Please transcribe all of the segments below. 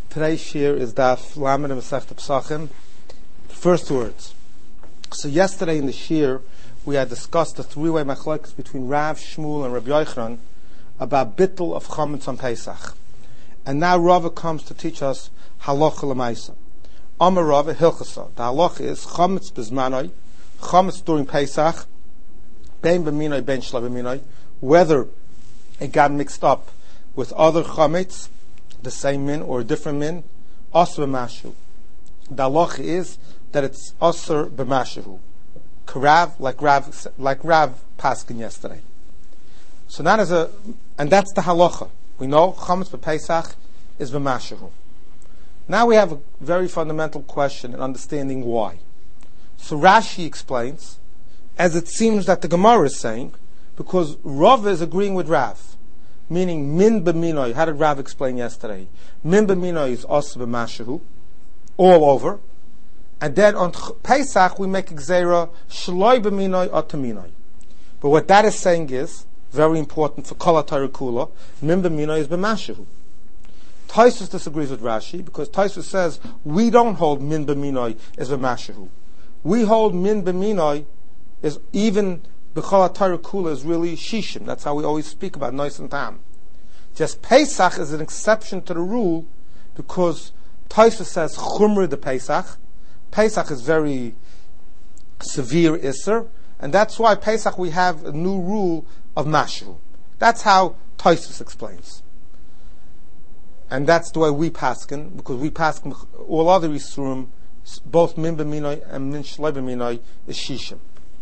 Today's shir is Daf Lamed Masechta Pesachim, the first words. So yesterday in the shir, we had discussed the three-way machlokes between Rav, Shmuel, and Rabbi Yochanan about bittul of chametz on Pesach. And now Rava comes to teach us halacha l'maisa. Amar Rava hilchasa. The halacha is chametz bezmanoi, chametz during Pesach, bein b'minoi, bein shla b'minoi, whether it got mixed up with other chametz, the same min or a different min, asr b'mashu. The halacha is that it's asr b'mashu. Karav, like Rav Paskin yesterday. So that is and that's the halacha. We know chametz b'Pesach is b'mashu. Now we have a very fundamental question in understanding why. So Rashi explains, as it seems that the Gemara is saying, because Rav is agreeing with Rav. Meaning, min b'minoi, how did Rav explain yesterday? Min b'minoi is asr b'mashu, all over. And then on Pesach, we make gzeira, shloi b'minoi ataminoi. But what that is saying is, very important for kol HaTorah kula, min b'minoi is b'mashu. Tosfos disagrees with Rashi, because Tosfos says, we don't hold min b'minoi is b'mashu. We hold min b'minoi is even B'chol HaTorah Kula is really shishim. That's how we always speak about nois and tam. Just Pesach is an exception to the rule because Tosfos says chumra de Pesach. Pesach is very severe isser, and that's why Pesach we have a new rule of mashu. That's how Tosfos explains, and that's the way we paskin, because we paskin all other isurim, both min b'minoi and min shloi b'minoi is shishim.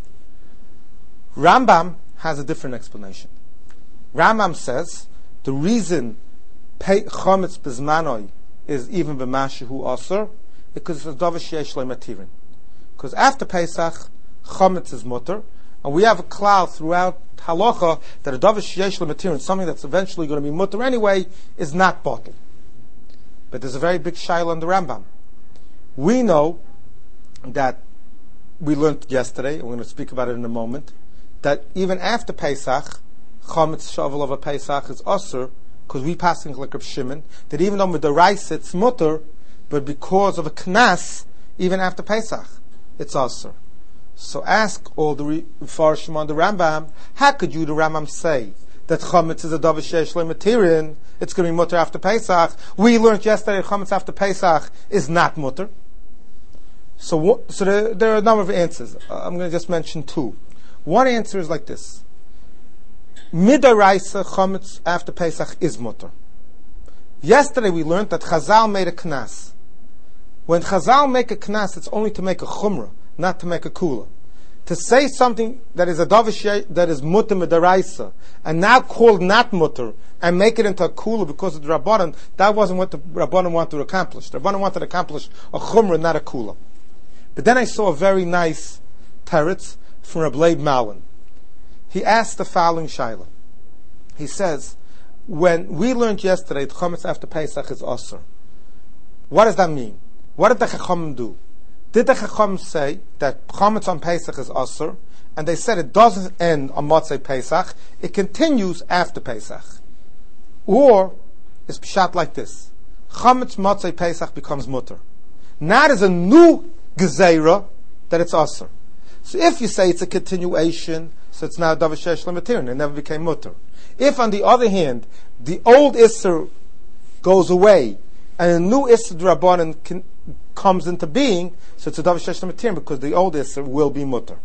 Rambam has a different explanation. Rambam says the reason chametz bezmanoi is even b'mashu aser because it's a davar sheyesh lo matirin. Because after Pesach, chametz is mutter, and we have a cloud throughout halacha that a davar sheyesh lo matirin, something that's eventually going to be mutter anyway, is not bottled. But there's a very big shaila on the Rambam. We know that we learned yesterday, and we're going to speak about it in a moment, that even after Pesach, chametz shavel of a Pesach is asur, because we passing like Reb Shimon, that even though with the rice it's mutter, but because of a knas, even after Pesach, it's asur. So ask all the Farshim on the Rambam, how could you, the Rambam, say that chametz is a davar sheyesh lo matirin, it's going to be mutter after Pesach? We learned yesterday chametz after Pesach is not mutter. So there are a number of answers. I'm going to just mention two. One answer is like this. Midaraisa chametz after Pesach is mutter. Yesterday we learned that Chazal made a knas. When Chazal make a knas, it's only to make a chumrah, not to make a kula. To say something that is a davar that is mutter midaraisa, and now called not mutter, and make it into a kula because of the Rabbanan, that wasn't what the Rabbanan wanted to accomplish. The Rabbanan wanted to accomplish a chumrah, not a kula. But then I saw a very nice teretz from Reb Leib Malin. He asked the following shaila. He says, when we learned yesterday that chametz after Pesach is asur, what does that mean? What did the Chacham do? Did the Chacham say that chametz on Pesach is asur, and they said it doesn't end on Motzei Pesach, it continues after Pesach? Or it's pshat like this: chametz Motzei Pesach becomes mutter. Now there's a new gezeira that it's asur. So if you say it's a continuation, so it's now davar sheyesh lo matirin, it never became mutter. If on the other hand, the old isser goes away, and a new isser drabanan comes into being, so it's a davar sheyesh lo matirin because the old isser will be mutter.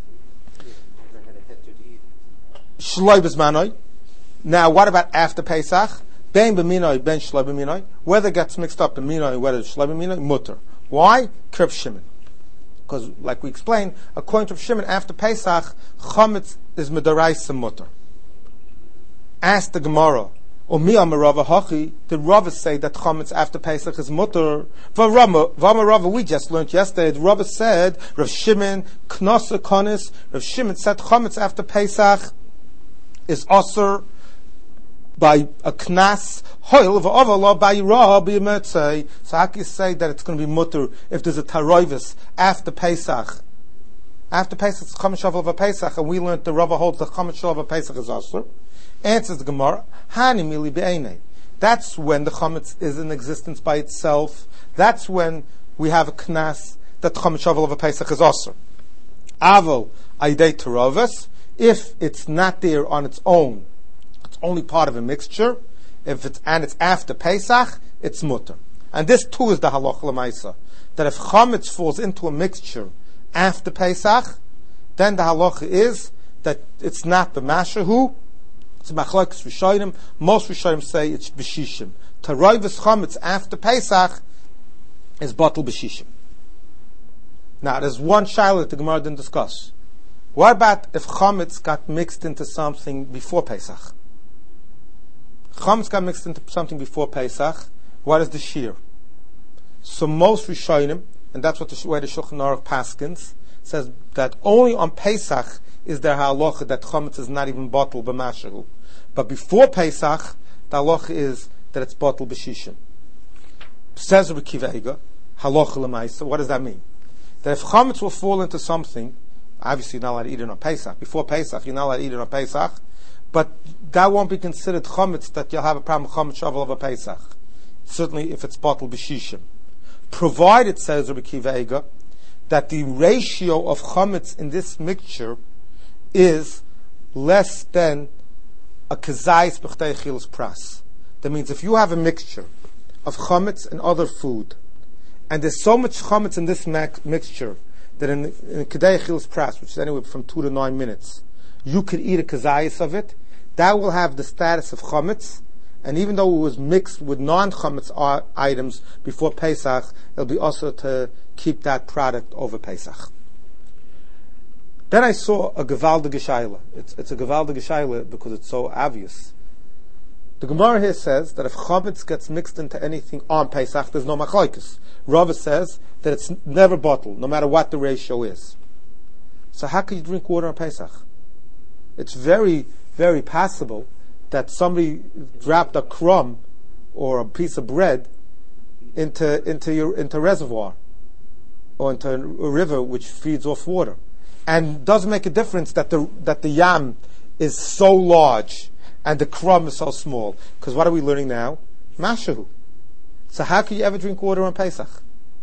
Shloi b'zmanoi. Now what about after Pesach? Ben b'minoi, ben shloi b'minoi. Whether it gets mixed up in minoi, whether it's shloi b'minoi, mutter. Why? Reb Shimon. Because, like we explained, according to Shimon, after Pesach, chametz is midaraisa mutter. Ask the Gemara, Omi amar Rava hachi, did Rava say that chametz after Pesach is mutter? V'amar Rava, we just learned yesterday, the Rava said, Rav Shimon, knasa konis, Rav Shimon said chametz after Pesach is asur by a knas, hoil v'avala by yirah b'yimetzei. So how can you say that it's going to be mutter if there's a taroivis after Pesach? After Pesach, it's chametz shavel of a Pesach, and we learned the Rava holds the chametz shavel of a Pesach is asur. Answers the Gemara, Hani mili be'enei. that's when the chametz is in existence by itself. That's when we have a knas that the chametz shovel of a Pesach is also. Aval aidei terovas, if it's not there on its own, it's only part of a mixture. If it's after Pesach, it's mutter. And this too is the halacha l'maisa, that if chametz falls into a mixture after Pesach, then the halacha is that it's not b'mashahu, it's machlokes rishonim. Most rishonim say it's b'shishim. Taroivus chametz after Pesach is batel b'shishim. Now, there's one shaila that the Gemara didn't discuss. What about if chametz got mixed into something before Pesach? Chametz got mixed into something before Pesach. What is the shear? So most rishonim, and that's what the way the Shulchan Aruch paskins, says that only on Pesach is there halacha that chametz is not even batel b'mashahu. But before Pesach, the halacha is that it's batel b'shishim. Says Rabbi Akiva Eiger, halacha l'maisa. What does that mean? That if chametz will fall into something, obviously you're not allowed to eat it on Pesach. Before Pesach, you're not allowed to eat it on Pesach, but that won't be considered chametz that you'll have a problem with chametz shovel of a Pesach. Certainly if it's batel b'shishim. Provided, says Rabbi Akiva Eiger, that the ratio of chametz in this mixture is less than a kazayis b'chtei chilas pras. That means if you have a mixture of chametz and other food, and there's so much chametz in this mixture that in kedei chilas pras, which is anywhere from 2 to 9 minutes, you could eat a kazayis of it, that will have the status of chametz, and even though it was mixed with non-chametz items before Pesach, it'll be also to keep that product over Pesach. Then I saw a gevaldige shaila. It's a gevaldige shaila because it's so obvious. The Gemara here says that if chametz gets mixed into anything on Pesach, there's no machlokes. Rava says that it's never bottled, no matter what the ratio is. So how can you drink water on Pesach? It's very, very possible that somebody dropped a crumb or a piece of bread into reservoir or into a river which feeds off water, and doesn't make a difference that the yam is so large and the crumb is so small. Because what are we learning now? Mashahu. So how can you ever drink water on Pesach?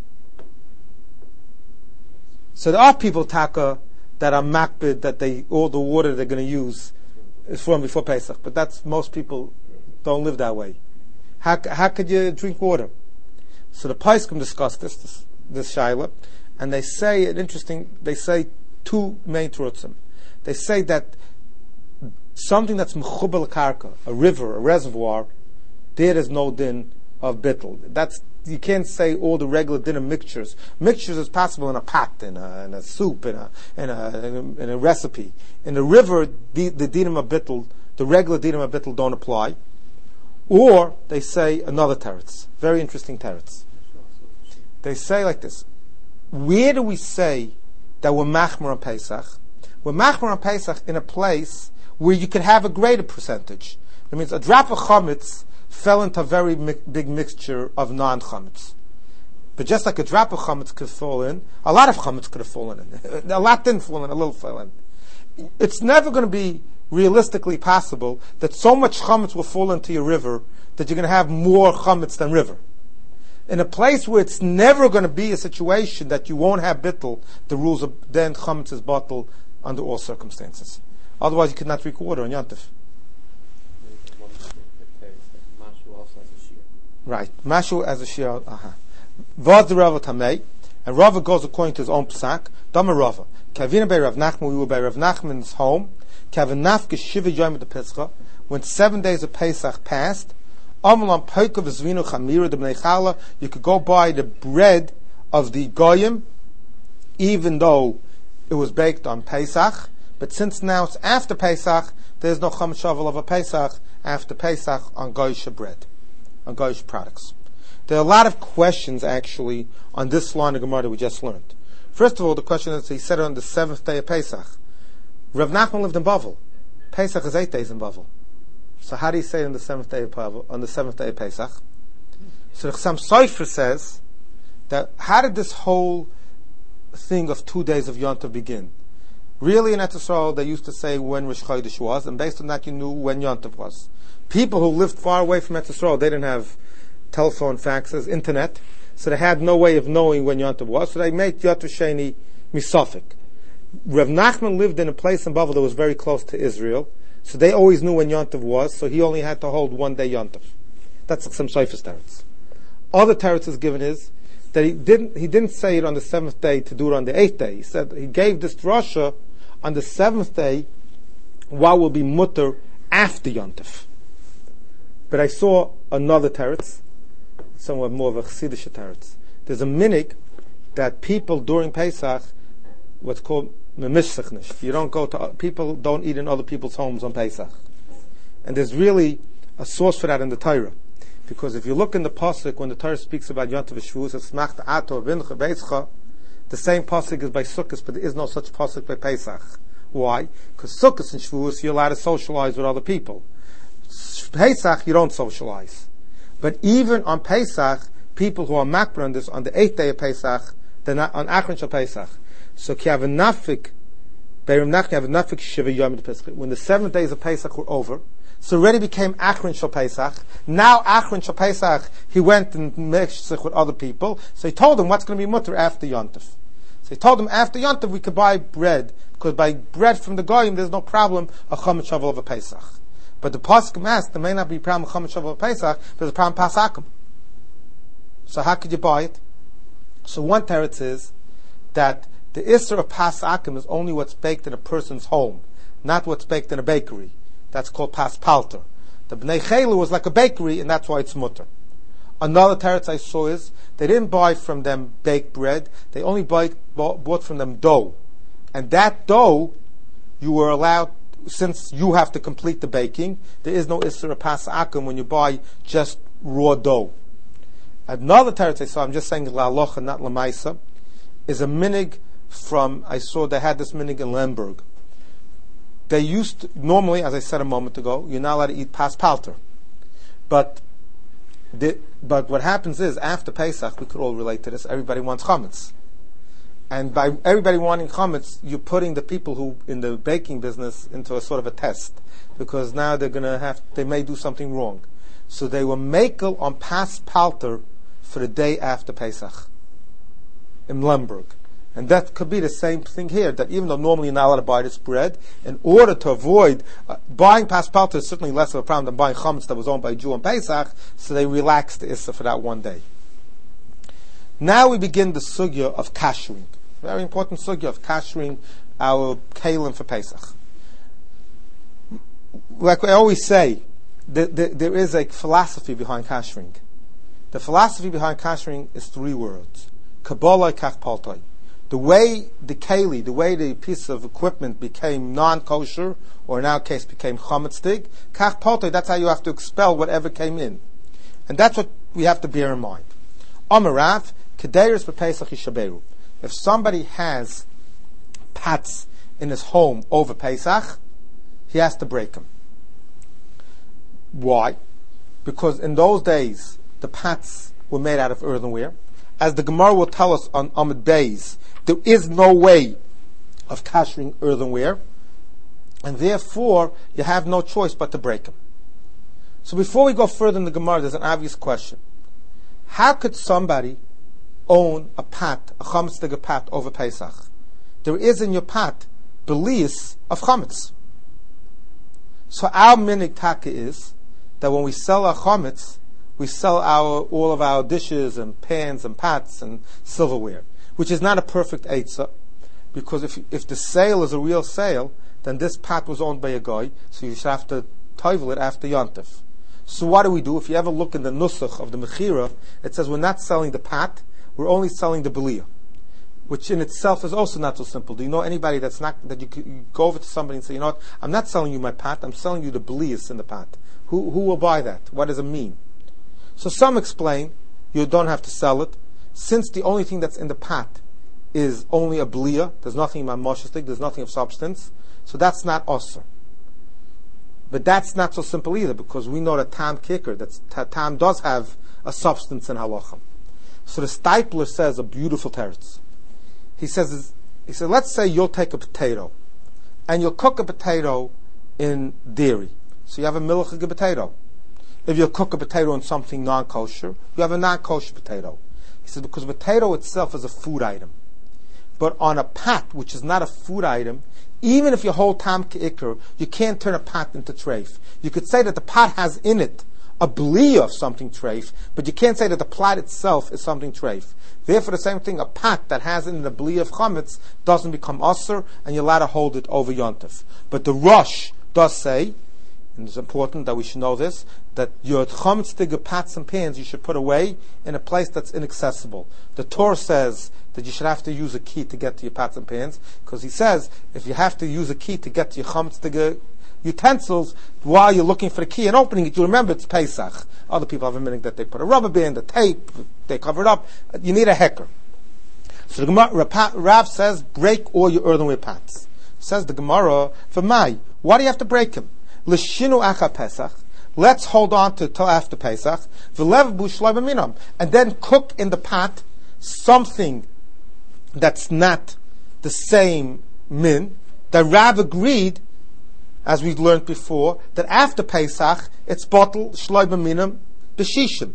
So there are people taka that are makbid that all the water they're going to use is from before Pesach, but most people don't live that way. How could you drink water? So the Paiskim discuss this shaila, and they say two main terutzim. They say that something that's mechubel karka, a river, a reservoir, there is no din of bittul. You can't say all the regular din of mixtures. Mixtures is possible in a pot, in a soup, in a recipe. In the river, the dinim of bittul, the regular dinim of bittul don't apply. Or they say another teretz, very interesting teretz. They say like this: where do we say that we're machmer on Pesach? We're machmer on Pesach in a place where you can have a greater percentage. That means a drop of chametz fell into a very big mixture of non-chametz. But just like a drop of chametz could fall in, a lot of chametz could have fallen in. A lot didn't fall in, a little fell in. It's never going to be realistically possible that so much chametz will fall into your river that you're going to have more chametz than river. In a place where it's never going to be a situation that you won't have bittul, the rules of then chametz is bottled under all circumstances. Otherwise, you could not drink water on Yantif. Right, Mashu as a shir. Vaz the Rava Tamei, and Rava goes according to his own psak. Dama Rava. Kavina bei Rav Nachman, we were by Rav Nachman's home. Kavin nafke shiva yom de Pesach. When 7 days of Pesach passed, Amalam Poikov Zvinu Chamira de Bnei Chala, you could go buy the bread of the Goyim, even though it was baked on Pesach. But since now it's after Pesach, there's no chametz shovel of a Pesach after Pesach on Goyish bread, on Goyish products. There are a lot of questions actually on this line of Gemara that we just learned. First of all, the question is, he said it on the 7th day of Pesach. Rav Nachman lived in Bavel. Pesach is 8 days in Bavel. So how do you say it on the 7th day of Bavel, on the 7th day of Pesach? So the Chassam Sofer says that how did this whole thing of 2 days of Yom Tov begin? Really in Eretz Yisrael, they used to say when Rosh Chodesh was, and based on that you knew when Yom Tov was. People who lived far away from Eretz Yisrael, they didn't have telephone, faxes, internet, so they had no way of knowing when Yom Tov was, so they made Yom Tov Sheni misafik. Rav Nachman lived in a place in Bavel that was very close to Israel, so they always knew when Yom Tov was, so he only had to hold one day Yom Tov. That's some Shayfus teretz. Other teretz is given is that he didn't say it on the 7th day to do it on the 8th day. He said he gave this drasha on the 7th day, what will be mutter after Yom Tov. But I saw another teretz, somewhat more of a chassidish teretz. There's a minig that people during Pesach, what's called memishsachnish. You don't go to, people don't eat in other people's homes on Pesach. And there's really a source for that in the Torah. Because if you look in the pasuk, when the Torah speaks about Yom Tov Shavuos, it's Smachta Ato Vincha Beischa, the same pasuk is by Sukkot, but there is no such pasuk by Pesach. Why? Because Sukkot and Shavuos, you're allowed to socialize with other people. Pesach, you don't socialize. But even on Pesach, people who are makbar on this, on the 8th day of Pesach, they're not on Achron Shal Pesach. So ki have a nafik, Beirim Nachman have a nafik Shiva Yom Pesach. When the 7 days of Pesach were over, so already became Achron Shal Pesach. Now Achron Shal Pesach, he went and mixed with other people. So he told them what's going to be mutter after Yom Tov. So he told them after Yom Tov we could buy bread, because by bread from the Goyim there's no problem a Chomet Shavuot of a Pesach. But the pasuk asked there may not be a problem Chomet Shavuot of Pesach, but there's a problem Pasakim. So how could you buy it? So one teretz is that the Isser of Pasakim is only what's baked in a person's home, not what's baked in a bakery. That's called Pas Palter. The Bnei Chelu was like a bakery, and that's why it's mutter. Another teretz I saw is they didn't buy from them baked bread; they only bought from them dough, and that dough you were allowed, since you have to complete the baking. There is no Isser of Pasakim when you buy just raw dough. Another teretz I saw, I'm just saying la halacha, not la maisa, is a minig from, I saw they had this minig in Lemberg. They used to, normally, as I said a moment ago, you're not allowed to eat pas palter. But what happens is, after Pesach, we could all relate to this, everybody wants chametz. And by everybody wanting chametz, you're putting the people who, in the baking business, into a sort of a test. Because now they may do something wrong. So they were makel on pas palter for the day after Pesach. In Lemberg. And that could be the same thing here, that even though normally you're not allowed to buy this bread, in order to avoid, buying pas palter is certainly less of a problem than buying chametz that was owned by a Jew on Pesach, so they relaxed the Issa for that one day. Now we begin the sugya of kashering. Very important sugya of kashering our kalim for Pesach. Like I always say, there is a philosophy behind kashering. The philosophy behind kashering is 3 words. Kabbalah kach paltai. The way the keli, the way the piece of equipment became non-kosher, or in our case became chametzdig, kach paltai, that's how you have to expel whatever came in. And that's what we have to bear in mind. Amarav, kedeiros b'pesach yishaberu. If somebody has pots in his home over Pesach, he has to break them. Why? Because in those days, the pots were made out of earthenware. As the Gemara will tell us on Amud Beis, there is no way of kashering earthenware, and therefore you have no choice but to break them. So before we go further in the Gemara, there's an obvious question. How could somebody own a pot, a chametz pot over Pesach? There is in your pot beliefs of chametz. So our minig taka is that when we sell our chametz, we sell all of our dishes and pans and pots and silverware, which is not a perfect eitzah, because if the sale is a real sale, then this pot was owned by a guy, so you should have to tovel it after Yom Tov. So what do we do? If you ever look in the nusach of the Mechira, it says we're not selling the pot, we're only selling the belia, which in itself is also not so simple. Do you know anybody that you go over to somebody and say, you know what, I'm not selling you my pot, I'm selling you the belias in the pot. Who will buy that? What does it mean? So some explain you don't have to sell it, since the only thing that's in the pot is only a belia, there's nothing mamoshestik, there's nothing of substance, so that's not osir. But that's not so simple either, because we know that tam kicker, that tam does have a substance in halachah. So the Steipler says a beautiful teretz. He says, let's say you'll take a potato and you'll cook a potato in dairy. So you have a milchige potato. If you cook a potato in something non-kosher, you have a non-kosher potato. He says because potato itself is a food item. But on a pat, which is not a food item, even if you hold tam ke'ikr, you can't turn a pat into treif. You could say that the pot has in it a bli of something treif, but you can't say that the pot itself is something treif. Therefore, the same thing, a pat that has in it a bli of chametz doesn't become usr, and you're allowed to hold it over yontif. But the Rosh does say, and it's important that we should know this, that your chametz pots and pans you should put away in a place that's inaccessible. The Torah says that you should have to use a key to get to your pots and pans, because he says if you have to use a key to get to your chametz utensils while you're looking for the key and opening it, you remember it's Pesach. Other people have a meaning that they put a rubber band, a tape, they cover it up. You need a hecker. So the Gemara, Rav says, break all your earthenware pots. Says the Gemara, for Mai, why do you have to break them? L'shinu acha Pesach. Let's hold on to till after Pesach. V'lev bu shloi b'minam. And then cook in the pot something that's not the same min. The Rav agreed, as we learned before, that after Pesach, it's bottle shloi b'minam b'shishim.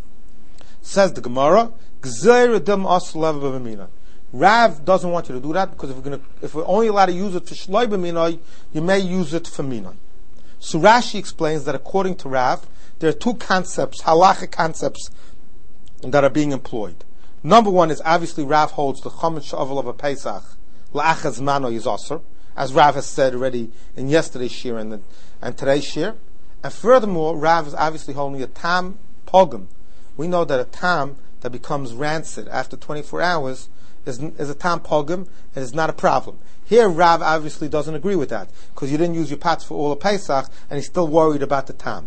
Says the Gemara, Gzeir edem as lev b'minam. Rav doesn't want you to do that, because if we're only allowed to use it for shloi b'minam, you may use it for minam. So Rashi explains that according to Rav, there are two concepts, halachic concepts, that are being employed. Number one is obviously Rav holds the chametz she'avel of a Pesach la'achaz mano is aser, as Rav has said already in yesterday's shir and today's shir. And furthermore, Rav is obviously holding a tam pogum. We know that a tam that becomes rancid after 24 hours is a tam pogum and is not a problem. Here, Rav obviously doesn't agree with that, because you didn't use your pots for all of Pesach, and he's still worried about the tam.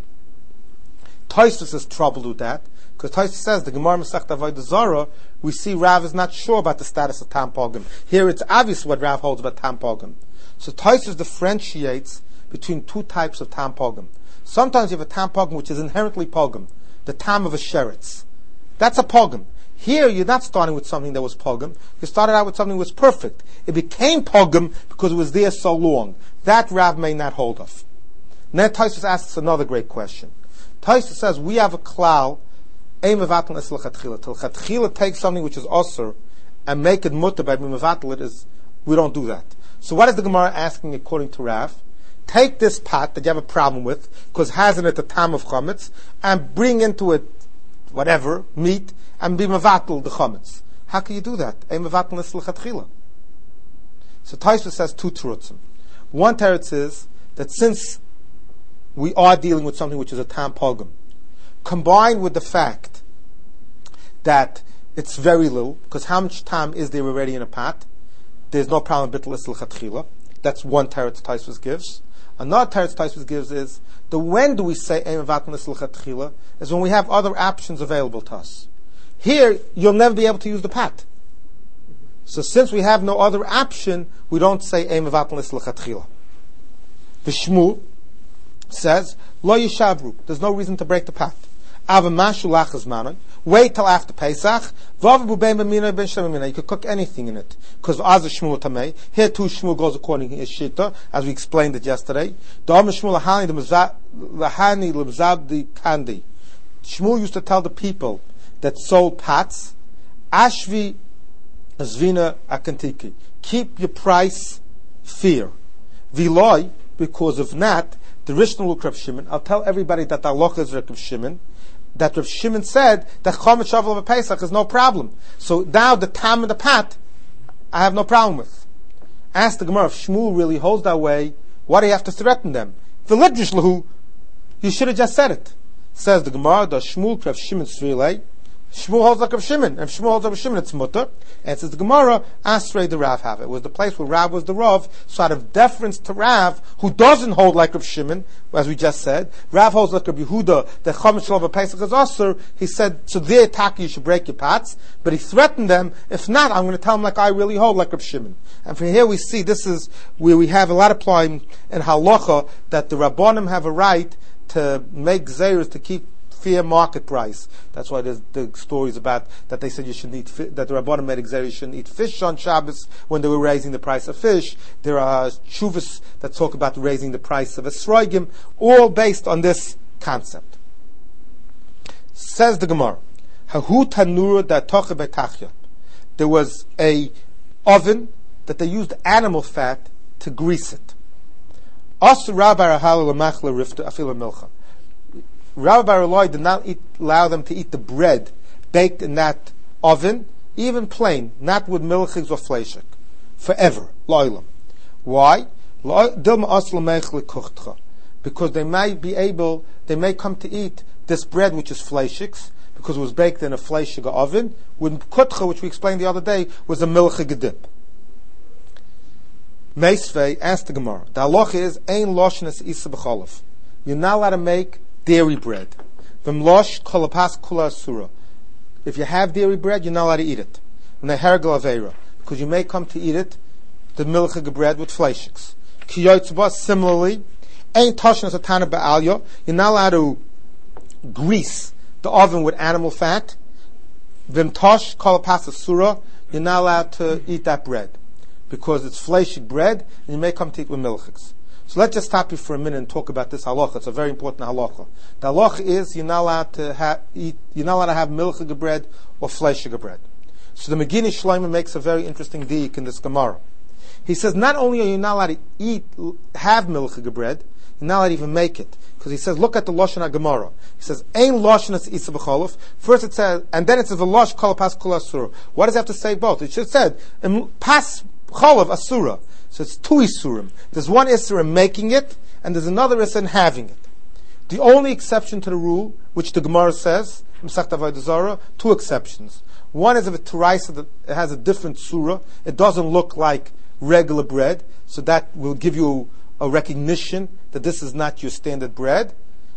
Tosfos is troubled with that, because Tosfos says, the Gemara Masechta Avodah Zarah, we see Rav is not sure about the status of tam pogum. Here it's obvious what Rav holds about tam pogum. So Tosfos differentiates between two types of tam pogum. Sometimes you have a tam pogum which is inherently pogum, the tam of a sheretz. That's a pogum. Here, you're not starting with something that was pogum. You started out with something that was perfect. It became pogum because it was there so long. That Rav may not hold of. Then Tosfos asks another great question. Tosfos says, we have a klal, ein mevatel es l'chatchila. Till chatchila takes something which is osur and make it mutter by mevatel it is, we don't do that. So what is the Gemara asking according to Rav? Take this pot that you have a problem with, because it has in it the tam of chametz, and bring into it whatever, meat, and be mevatel the chametz. How can you do that? Ein mevatel es l'chatchila. So Tosfos says two terutzim. One teretz is that since we are dealing with something which is a tam pogum, combined with the fact that it's very little, because how much tam is there already in a pot? There's no problem with bittul es l'chatchila. That's one teretz Tosfos gives. Another teretz Tosfos gives is the when do we say ein mevatel es l'chatchila is when we have other options available to us. Here, you'll never be able to use the pot. So since we have no other option, we don't say ein mevatel es l'chatchila. The Shmuel says, lo yishavru, there's no reason to break the pot. Ava mashu lachas manoi, wait till after Pesach, vavu bein b'minoi ben shemimina, you could cook anything in it. Because az Shmuel tamei, here too Shmuel goes according to his shita, as we explained it yesterday. Da'am Shmuel lahani l'mzabdi kandi. Shmuel used to tell the people that sold pots, ashvi zvina akantiki, keep your price fair. Viloi, because of not, the Rishon Luk Rav Shimon, I'll tell everybody that the halacha is Rav Shimon, that Rav Shimon said that chametz shavel of a Pesach is no problem. So now the tam in the pot, I have no problem with. Ask the Gemara, if Shmuel really holds that way, why do you have to threaten them? V'lidrish lahu, you should have just said it. Says the Gemara, does Shmuel Rav Shimon Srilei? Shmuel holds like Rav Shimon, and if Shmuel holds like Rav Shimon, it's mutter. And says the Gemara, Asrei the Rav have it. It was the place where Rav was the Rav, so out of deference to Rav, who doesn't hold like Rav Shimon, as we just said, Rav holds like Rav Yehuda, the chametz shel Pesach is osur, he said, so there, Taki, you should break your pots, but he threatened them, if not, I'm going to tell them like I really hold like Rav Shimon. And from here we see, this is where we have a lot of ployim in halacha, that the Rabbonim have a right to make zayers to keep fair market price. That's why there's the stories about that they said you should eat that the Rabbanim made exer you shouldn't eat fish on Shabbos when they were raising the price of fish. There are shuvas that talk about raising the price of esrogim, all based on this concept. Says the Gemara, Hahu tanura da toche betachya. There was a oven that they used animal fat to grease it. Rabbi Bar Eloi did not allow them to eat the bread baked in that oven, even plain, not with milchigs or fleshik, forever. Why? Because they may come to eat this bread which is fleshiks, because it was baked in a fleshig oven, with kutcha, which we explained the other day, was a milchig dip. Meisvei asked the Gemara, the halacha is, ein loshnes isa b'cholov. You're not allowed to make dairy bread. V'mlosh kolapas kula asura. If you have dairy bread, you're not allowed to eat it. Nehergel aveira. Because you may come to eat it, the milchig bread with fleshiks. Kiyotzba, similarly, ein toshnes atana ba'alya. You're not allowed to grease the oven with animal fat. V'mtosh kolapas asura. You're not allowed to eat that bread, because it's fleshig bread, and you may come to eat with milchiks. So let's just stop here for a minute and talk about this halacha. It's a very important halacha. The halacha is you're not allowed to have milchig bread or fleshig bread. So the Megini Shloimeh makes a very interesting diik in this Gemara. He says not only are you not allowed to have milchig bread, you're not allowed to even make it. Because he says, look at the Lashon HaGemara. He says, Ein Lashon es Isa b'cholov. First it says, and then it says, V'losh kol pas kol asura. Why does it have to say both? It should have said, pas cholov asura. So it's two isurim. There's one isur in making it, and there's another isur in having it. The only exception to the rule, which the Gemara says, Masechta Avodah Zarah, two exceptions. One is if a teraisa that has a different surah, it doesn't look like regular bread, so that will give you a recognition that this is not your standard bread.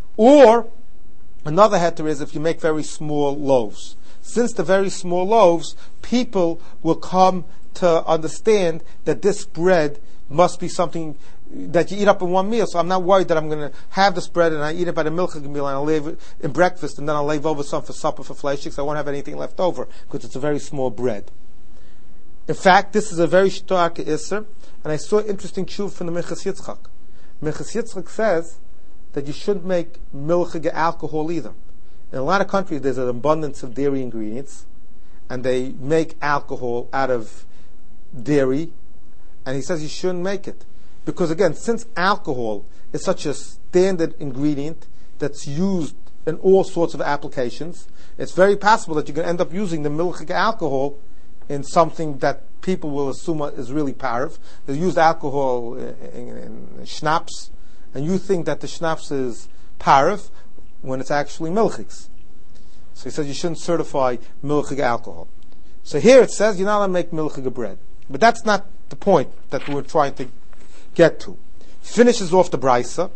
Or another heter is if you make very small loaves. Since the very small loaves, people will come to understand that this bread must be something that you eat up in one meal. So I'm not worried that I'm going to have this bread and I eat it by the milchig meal and I'll leave it in breakfast and then I'll leave over some for supper for fleshik, so I won't have anything left over because it's a very small bread. In fact, this is a very stark isser, and I saw an interesting tshuva from the Minchas Yitzchak. Minchas Yitzchak says that you shouldn't make milchig alcohol either. In a lot of countries, there's an abundance of dairy ingredients, and they make alcohol out of dairy, and he says you shouldn't make it. Because again, since alcohol is such a standard ingredient that's used in all sorts of applications, it's very possible that you're going to end up using the milchig alcohol in something that people will assume is really parv. They use alcohol in schnapps, and you think that the schnapps is parv when it's actually milchigs. So he says you shouldn't certify milchig alcohol. So here it says you're not allowed to make milchig bread. But that's not the point that we're trying to get to. Finishes off the brisa.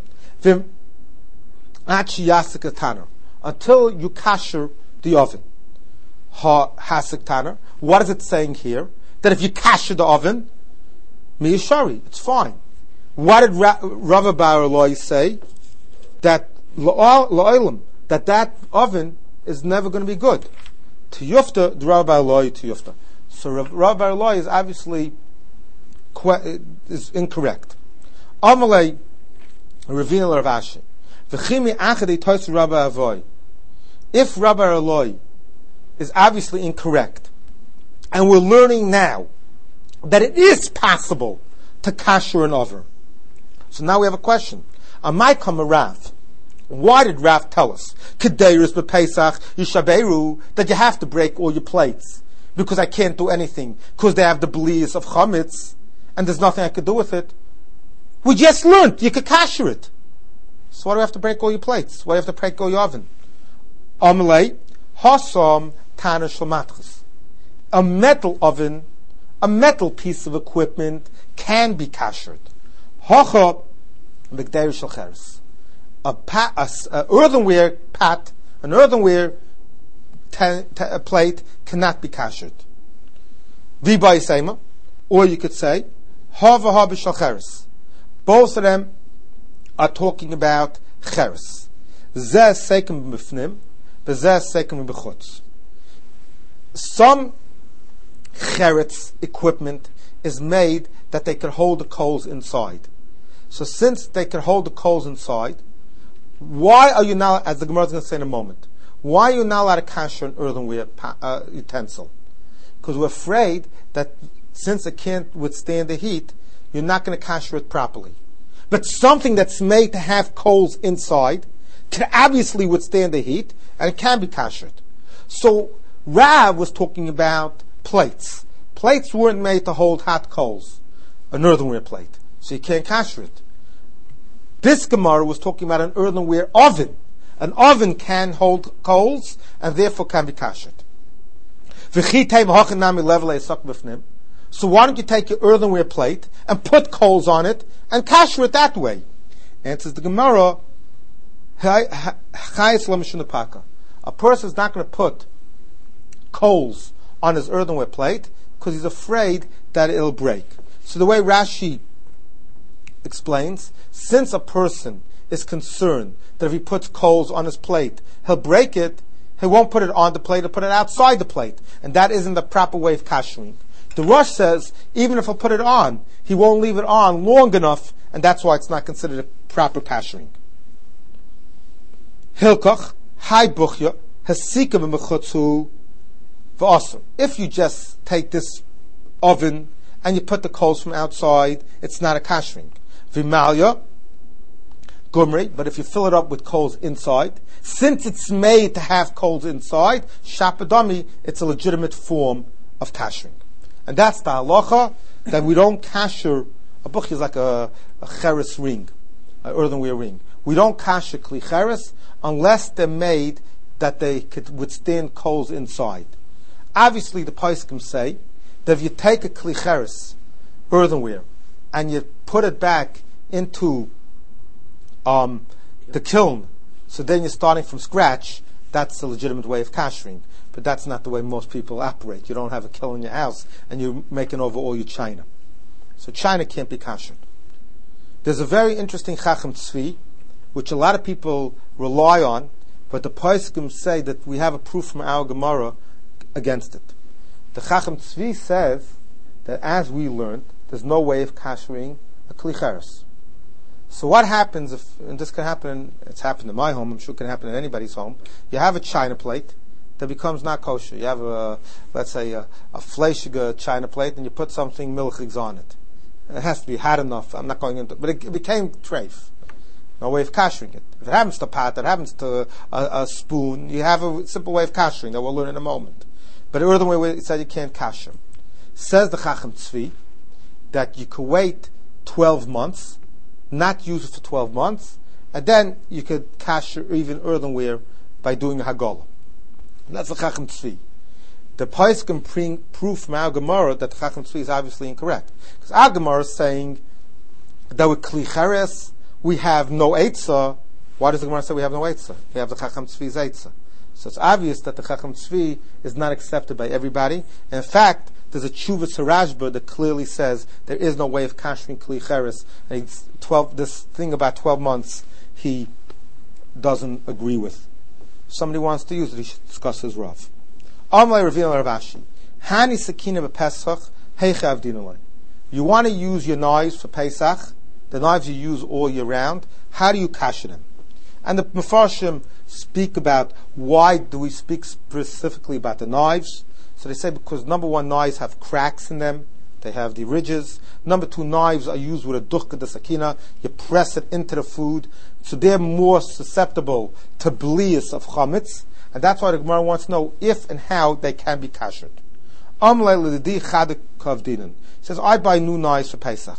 Until you kasher the oven. Ha-hasik taner. What is it saying here? That if you kasher the oven, miyashari, it's fine. What did Rav Bar Eloi say? That la'olam, that oven is never going to be good. Tiyufta, the Rav Bar Eloi tiyufta. So Rav Bar Eloi is obviously is incorrect. Amalei Ravina Rav Ashi. V'chimi achadei tois Rabbi Avoy. If Rav Bar Eloi is obviously incorrect, and we're learning now that it is possible to kasher an oven. So now we have a question. Amai come a Rav. Why did Rav tell us Kedeiros b'Pesach Yishaberu that you have to break all your plates? Because I can't do anything. Because they have the blias of chametz, and there's nothing I could do with it. We just learned you could kasher it. So why do I have to break all your plates? Why do I have to break all your oven? Amalei Hasam Tana Shlomatchus. A metal oven, a metal piece of equipment can be kashered. Hacha B'Gdei Shalcheres. A earthenware pat, an earthenware a plate cannot be kashered. V'bai Seima, or you could say Hava B'Shalcheres. Both of them are talking about cheres. Zeh seikim b'fnim, v'zeh seikim b'chutz. Some cheretz equipment is made that they can hold the coals inside. So since they can hold the coals inside, why are you not, as the Gemara is going to say in a moment, why are you not allowed to kasher an earthenware utensil? Because we're afraid that since it can't withstand the heat, you're not going to kasher it properly. But something that's made to have coals inside can obviously withstand the heat, and it can be kashered. So Rav was talking about plates. Plates weren't made to hold hot coals, an earthenware plate, so you can't kasher it. This Gemara was talking about an earthenware oven. An oven can hold coals, and therefore can be kashered. So why don't you take your earthenware plate and put coals on it and kasher it that way? Answers the Gemara, a person is not going to put coals on his earthenware plate because he's afraid that it'll break. So the way Rashi explains, since a person is concerned that if he puts coals on his plate, he'll break it, he won't put it on the plate, he'll put it outside the plate. And that isn't the proper way of kashering. The Rosh says, even if he'll put it on, he won't leave it on long enough, and that's why it's not considered a proper kashering. Hilkach, hai buchya, hasika b'mechutzu v'asur. If you just take this oven and you put the coals from outside, it's not a kashering. V'malya, gumri, but if you fill it up with coals inside, since it's made to have coals inside, shapadami, it's a legitimate form of kashering. And that's the halacha, that we don't kasher, a buch is like a cheres ring, an earthenware ring. We don't kasher kli cheres unless they're made that they could withstand coals inside. Obviously the poskim say that if you take a kli cheres, earthenware, and you put it back into the kiln, so then you're starting from scratch, that's a legitimate way of kashering. But that's not the way most people operate. You don't have a kiln in your house and you're making over all your china. So china can't be kashered. There's a very interesting Chacham Tzvi, which a lot of people rely on, but the poskim say that we have a proof from our Gemara against it. The Chacham Tzvi says that as we learned, there's no way of kashering a kli cheres. So what happens if, and this can happen, it's happened in my home, I'm sure it can happen in anybody's home, you have a china plate that becomes not kosher. You have let's say a fleischiger china plate and you put something milchigs on it. It has to be hot enough, I'm not going into it, but it became treif. No way of kashering it. If it happens to pot, it happens to a spoon, you have a simple way of kashering that we'll learn in a moment. But the other way it said you can't kasher. Says the Chacham Tzvi that you could wait 12 months, not use it for 12 months, and then you could kasher even earthenware by doing a hagolah. That's the Chacham Tzvi. The poskim proof from our Gemara that the Chacham Tzvi is obviously incorrect. Because our Gemara is saying that with Kli Cheres we have no Eitzah. Why does the Gemara say we have no Eitzah? We have the Chacham Tzvi's Eitzah. So it's obvious that the Chacham Tzvi is not accepted by everybody. And in fact, there's a Tshuvas Rashba that clearly says there is no way of kashering Kli Cheres. And this thing about 12 months he doesn't agree with. If somebody wants to use it, he should discuss his Rav. Amalei Ravina Rav Ashi. Hani Sakina b'Pesach, heicha avdinalei. You want to use your knives for Pesach, the knives you use all year round, how do you kasher them? And the Mefarshim speak about why do we speak specifically about the knives. So they say because number one, knives have cracks in them, they have the ridges. Number two, knives are used with a duchka de sakina, you press it into the food, so they're more susceptible to blias of chametz, and that's why the Gemara wants to know if and how they can be kashered. He says, I buy new knives for Pesach.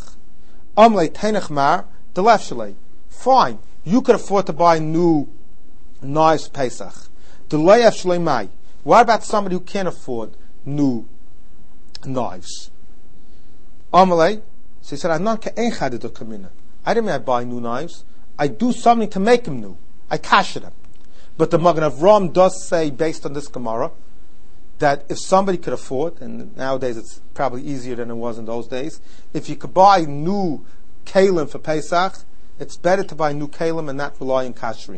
Fine, you could afford to buy new knives for Pesach. What about somebody who can't afford new knives? So he said, I didn't mean I buy new knives. I do something to make them new. I kasher them. But the Magen Avraham does say, based on this Gemara, that if somebody could afford, and nowadays it's probably easier than it was in those days, if you could buy new kalim for Pesach, it's better to buy new kalim and not rely on kashering.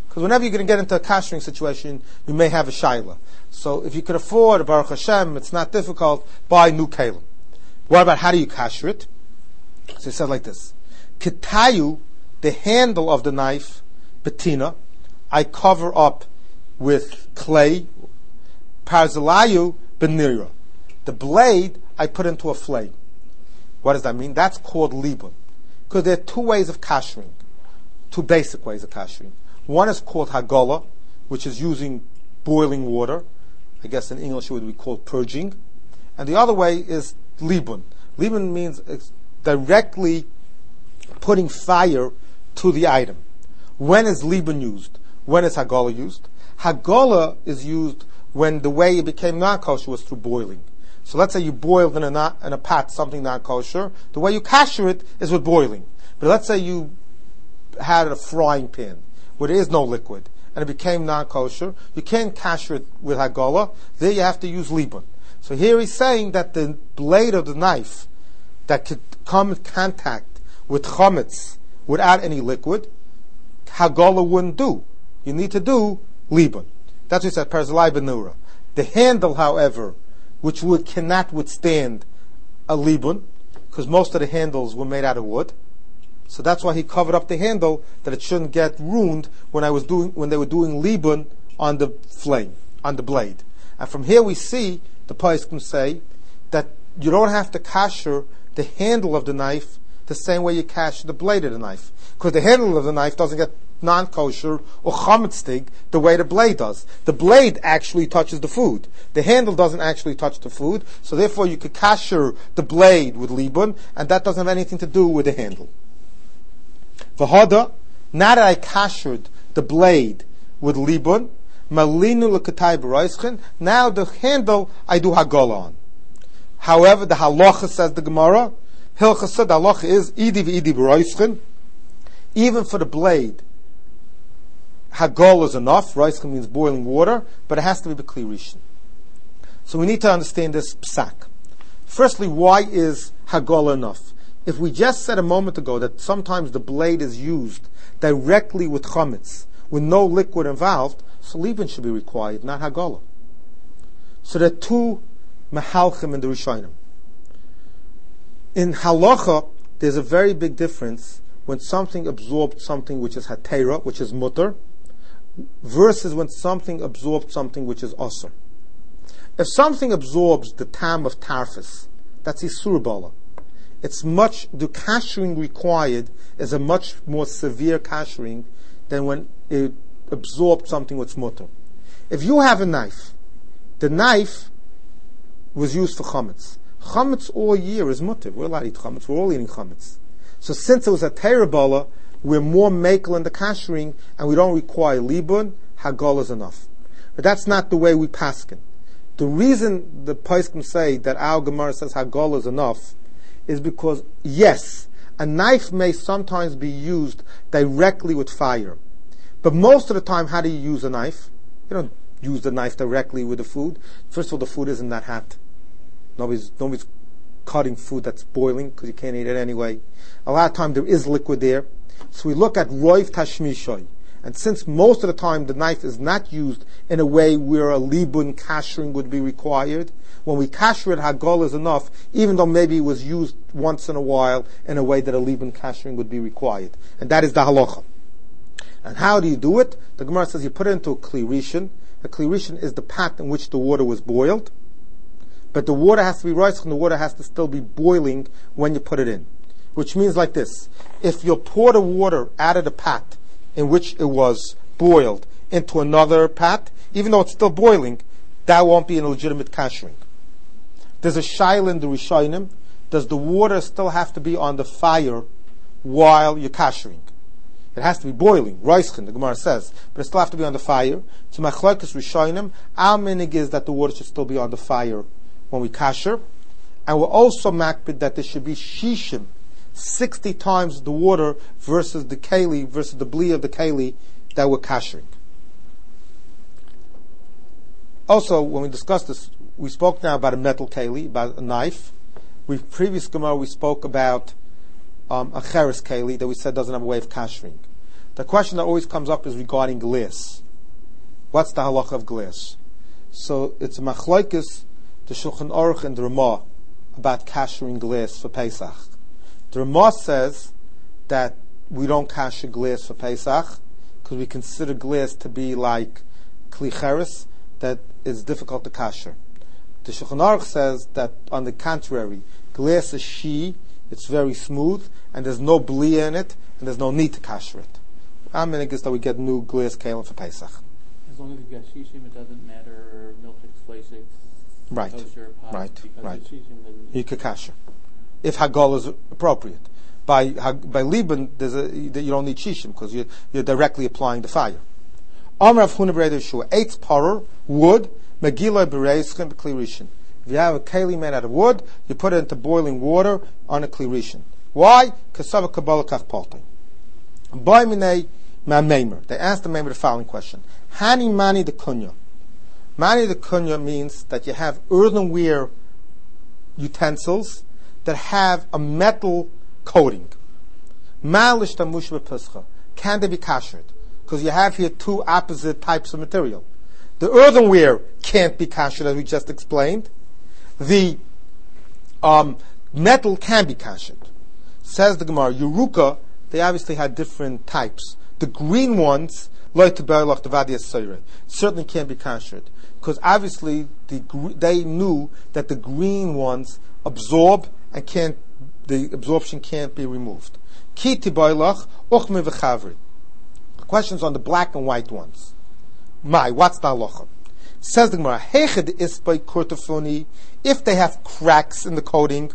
Because whenever you're going to get into a kashering situation, you may have a shaila. So if you could afford, Baruch Hashem, it's not difficult, buy new kelim. What about how do you kasher it? So he said like this. Kitayu, the handle of the knife, betina, I cover up with clay. Parzalayu, benira. The blade, I put into a flame. What does that mean? That's called libun. Because there are two ways of kashering. Two basic ways of kashering. One is called hagola, which is using boiling water. I guess in English it would be called purging. And the other way is libun. Libun means it's directly putting fire to the item. When is libun used? When is hagola used? Hagola is used when the way it became non-kosher was through boiling. So let's say you boiled in a pot something non-kosher. The way you kasher it is with boiling. But let's say you had a frying pan where there is no liquid and it became non-kosher. You can't kasher it with hagola. There you have to use libun. So here he's saying that the blade of the knife that could come in contact with chametz without any liquid, hagola wouldn't do. You need to do libun. That's what he said, Perzalai benura. The handle, however, which cannot withstand a libun, because most of the handles were made out of wood. So that's why he covered up the handle, that it shouldn't get ruined when they were doing libun on the flame, on the blade. And from here we see the poskim say that you don't have to kasher the handle of the knife the same way you kasher the blade of the knife, because the handle of the knife doesn't get non-kosher or chametztig the way the blade does. The blade actually touches the food. The handle doesn't actually touch the food, so therefore you could kasher the blade with libun, and that doesn't have anything to do with the handle. V'hada, now that I kashered the blade with libun, malinu l'katay b'roischen, now the handle I do hagola on. However, the halacha, says the Gemara, hilcha said the halacha is idi v'idi b'roischen, even for the blade, hagola is enough. Roischen means boiling water, but it has to be b'kli rishon. So we need to understand this psak. Firstly, why is hagola enough? If we just said a moment ago that sometimes the blade is used directly with chametz, with no liquid involved, so libun should be required, not hagola. So there are two mahalchim in the Rishonim. In halacha, there's a very big difference when something absorbed something which is hatera, which is mutter, versus when something absorbed something which is osir. If something absorbs the tam of tarfus, that's isur bala. The kashering required is a much more severe kashering than when it absorbed something which mutter. If you have a knife, the knife was used for chametz. Chametz all year is mutter. We're allowed to eat chametz. We're all eating chametz. So since it was a terabala, we're more makel in the kashering, and we don't require libun. Hagola is enough. But that's not the way we paskin. The reason the poskim say that our Gemara says hagola is enough is because, yes, a knife may sometimes be used directly with fire. But most of the time, how do you use a knife? You don't use the knife directly with the food. First of all, the food isn't that hot. Nobody's cutting food that's boiling, because you can't eat it anyway. A lot of time there is liquid there. So we look at roiv tashmishoy. And since most of the time the knife is not used in a way where a libun kashering would be required, when we kasher it, hagol is enough, even though maybe it was used once in a while in a way that a libun kashering would be required. And that is the halacha. And how do you do it? The Gemara says you put it into a kli rishon. A kli rishon is the pot in which the water was boiled. But the water has to be rice, and the water has to still be boiling when you put it in. Which means like this. If you pour the water out of the pot in which it was boiled into another pot, even though it's still boiling, that won't be an legitimate kashering. There's a shaila in the Rishonim. Does the water still have to be on the fire while you're kashering? It has to be boiling, roischen, the Gemara says, but it still have to be on the fire. So machlokes Rishonim, our minig is that the water should still be on the fire when we kasher, and we're also makbid that there should be shishim, 60 times the water versus the keli, versus the bli of the keli that we're kashering. Also, when we discussed this, we spoke now about a metal keli, about a knife. Previous Gemara we spoke about a cheres keli that we said doesn't have a way of kashering. The question that always comes up is regarding glass. What's the halacha of glass? So it's a machlokes, the Shulchan Aruch and the Ramah, about kashering glass for Pesach. The Ramah says that we don't kasher glass for Pesach because we consider glass to be like kli cheres, that is difficult to kasher. The Shulchan Aruch says that, on the contrary, glass is it's very smooth, and there's no blia in it, and there's no need to kasher it. I'm going to guess that we get new glass kalim for Pesach. As long as you've got shishim, it doesn't matter milchiks, flesheks, right, kosher, pot, right. Shishim, then you could kasher if hagol is appropriate. By liban, you don't need shishim because you're directly applying the fire. Amar Rav Huna B'Rei Yeshua, eitz parer, wood, megillah b'reischim b'kli rishon. If you have a keli made out of wood, you put it into boiling water on a kli rishon. Why? Kasava kabbalah kach paltei. By minei ma'meimer. They asked the meimer the following question: Hani mani de kunya. Mani de kunya means that you have earthenware utensils that have a metal coating. Ma'lish tamush b'pescha. Can they be kashered? Because you have here two opposite types of material. The earthenware can't be kashered, as we just explained. The metal can be kashered. Says the Gemara, Yeruka, they obviously had different types. The green ones, certainly can't be kashered. Because obviously they knew that the green ones absorb and the absorption can't be removed. Questions on the black and white ones. What's the halacha? Says the Gemara, if they have cracks in the coating,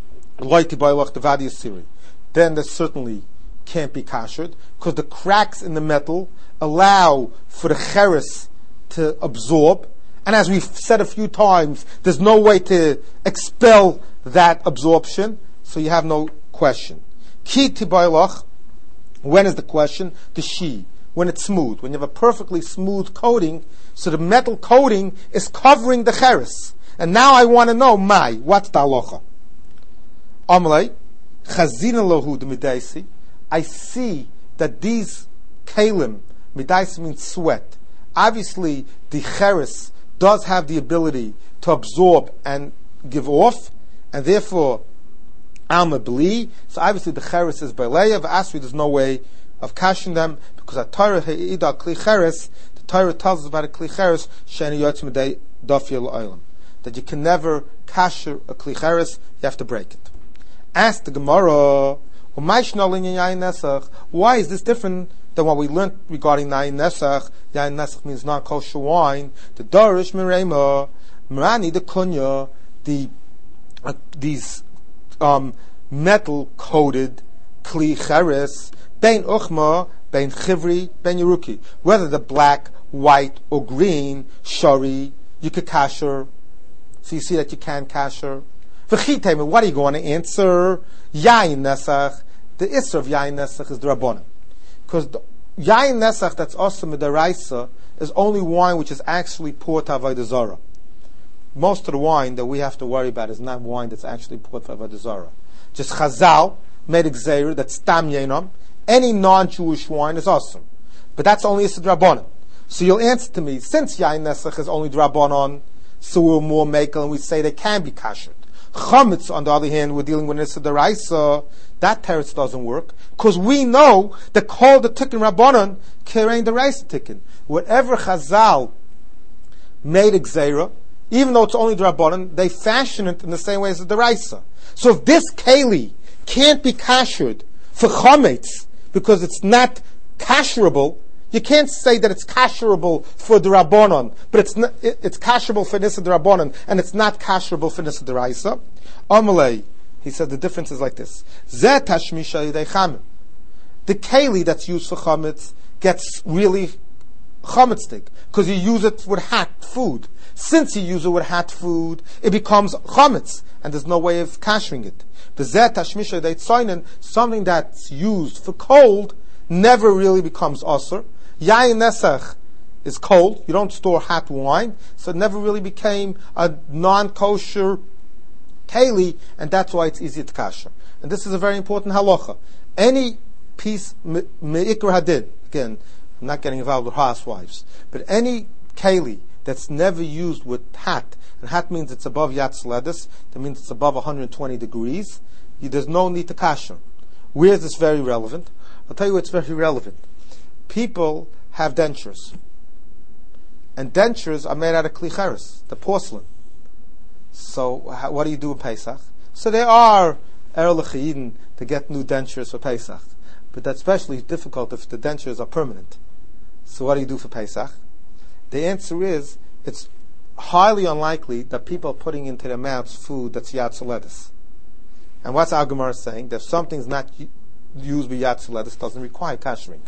then they certainly can't be kashered, because the cracks in the metal allow for the cheres to absorb, and as we've said a few times, there's no way to expel that absorption, so you have no question. Ki tibaylach, when is the question? The she, when it's smooth, when you have a perfectly smooth coating, so the metal coating is covering the cheres. And now I want to know, what's the halacha? Amalei, chazina lohud midaisi. I see that these kalim, midaisi means sweat. Obviously, the cheres does have the ability to absorb and give off, and therefore, alma bli. So obviously, the cheres is beleya. V'asri, there's no way of kashing them, because at Torah he'ida kli cheres, the Torah tells us about a kli cheres, sheni yotz midei dafiyel oilam, that you can never kasher a kli cheres, you have to break it. Ask the Gemara, why is this different than what we learned regarding Yain Nesach? Yain Nesach means non-kosher wine. The Darish Merema, Merani the Kunya, these metal-coated Kli Cheres, Bein Uchma, Bein Chivri, Bein Yeruki. Whether the black, white, or green, Shari, you could kasher. So you see that you can kasher. What are you going to answer? Yain Nesach. The Isser of Yain Nesach is the Rabbanan. Because the Yain Nesach that's also Midaraisa is only wine which is actually poured to Avodah Zarah. Most of the wine that we have to worry about is not wine that's actually poured for Avodah Zarah. Just Chazal made a Gzeir that's Tam Yenam. Any non-Jewish wine is awesome. But that's only Isser Rabbanan. So you'll answer to me, since Yain Nesach is only Rabbanan, so we're more makel and we say they can be kashered. Chametz, on the other hand, we're dealing with Nisa Deraisa. That teretz doesn't work, because we know that called the Tikkun Rabbanon, Kerein Deraisa Tikkun. Whatever Chazal made a Gzeira, even though it's only the Rabbanon, they fashion it in the same way as the Deraisa. So if this Keli can't be kashered for Chametz, because it's not kasherable, you can't say that it's kasherable for the Rabbanon, but it's kasherable for Nisa Rabbanon, and it's not kasherable for Nisa Deraisa. Amalei, he said the difference is like this. Zeh tashmisha yidei chamim. The keli that's used for chametz gets really chametzdik, because you use it with hot food. Since you use it with hot food, it becomes chametz, and there's no way of kashering it. The zeh tashmisha yidei tzoinen, something that's used for cold, never really becomes osur. Yain Nesach is cold. You don't store hot wine, so it never really became a non-kosher keli, and that's why it's easy to kasher. And this is a very important halacha. Any piece, me'ikr hadin, again, I'm not getting involved with housewives, but any keli that's never used with hat, and hat means it's above Yatz Ledis, that means it's above 120 degrees, there's no need to kasher. Where is this very relevant? I'll tell you what's very relevant. People have dentures. And dentures are made out of klicheres, the porcelain. So what do you do in Pesach? So there are erlechiyidin to get new dentures for Pesach. But that's especially difficult if the dentures are permanent. So what do you do for Pesach? The answer is, it's highly unlikely that people are putting into their mouths food that's Yatz Ledis. And what's our Gemara saying? That if something's not used with Yatz Ledis, doesn't require kashering.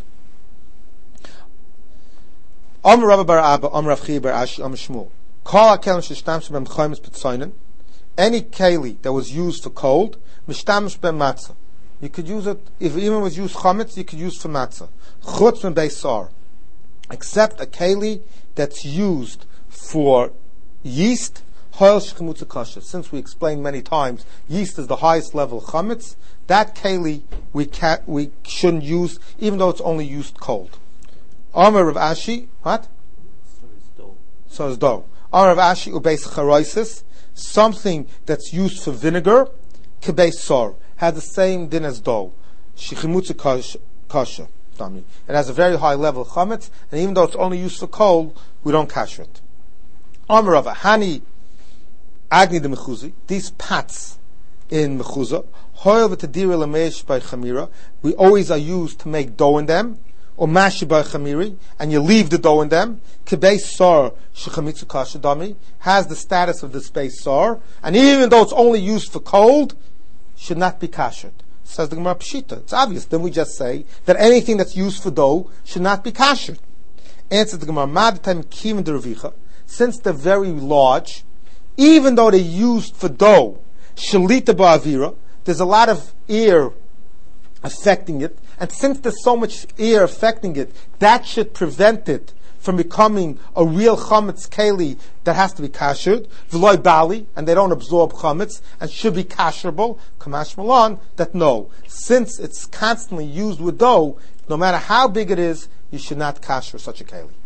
Am Rabba bar Abba, Am Rav Chi bar Ashi, Am Shmuel. Kol hakelim sheshtamsh b'hem chaymes b'tzoinen. Any keli that was used for cold, mishtamsh b'hem matzah. You could use it, if it even was used chametz, you could use for matzah. Chutz b'hem beisar. Except a keli that's used for yeast, hoil shechemutza kasha. Since we explained many times, yeast is the highest level of chametz, that keli we shouldn't use, even though it's only used cold. Amar Rav Ashi, what? So is dough. Amar Rav Ashi ubeis charoisis, something that's used for vinegar, kebeis sor, has the same din as dough. Shechemutza kasha. It has a very high level of chametz, and even though it's only used for cold, we don't kasher it. Amar Rava, hani agni de mechuzi, these pots in mechuza, hoil v'tadira l'meish by chamira, we always are used to make dough in them, or mashi by chamiri, and you leave the dough in them. Kibei sar shechamitzu kasha dami has the status of the space sar, and even though it's only used for cold, should not be kashered. Says the Gemara Pshita. It's obvious. Then we just say that anything that's used for dough should not be kashered. Answers the Gemara, Ma'adatem kivin deravicha, since they're very large, even though they're used for dough, shalita ba'avira, there's a lot of air affecting it, and since there's so much air affecting it, that should prevent it from becoming a real chametz keli that has to be kashered, v'loy bali, and they don't absorb chametz, and should be kasherable, kamash malan, that no. Since it's constantly used with dough, no matter how big it is, you should not kasher such a keli.